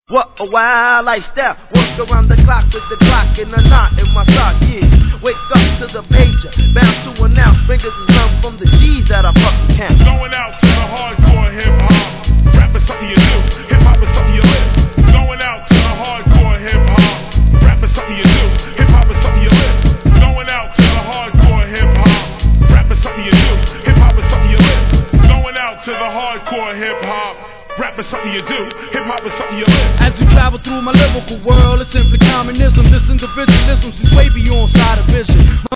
What a wild lifestyle. Work around the clock with the clock and a knot in my sock, yeah. Wake up to the pager, bounce to an out. Fingers is numb from the G's that I fucking count. Going out to the hardcore hip-hop. Rap is something you do, hip-hop is something you live. Going out to the hardcore hip-hop. Rap is something you do, hip-hop is something you live. Going out to the hardcore hip-hop. Rap is something you do, hip-hop is something you live. Going out to the hardcore hip-hop. Rap is something you do, hip-hop is something you live. As we travel through my lyrical world, it's simply communism. This individualism seems way beyond side of vision.